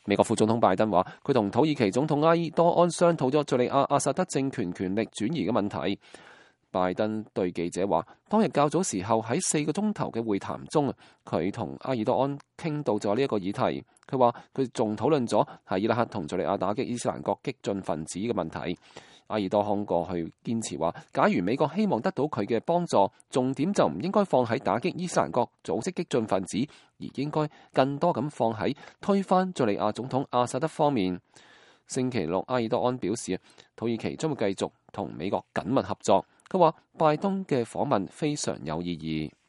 美國副總統拜登話，佢同土耳其總統埃爾多安商討咗敘利亞阿薩德政權權力轉移嘅問題。拜登對記者話，當日較早時候喺4個鐘頭嘅會談中，佢同埃爾多安傾到咗呢一個議題。佢話佢仲討論咗喺伊拉克同敘利亞打擊伊斯蘭國激進分子嘅問題。埃爾多安過去堅持話，假如美國希望得到佢嘅幫助，重點就唔應該放喺打擊伊斯蘭國組織激進分子，而應該更多咁放喺推翻敘利亞總統阿薩德方面。星期六，埃爾多安表示，土耳其將會繼續同美國緊密合作。佢話拜登嘅訪問非常有意義。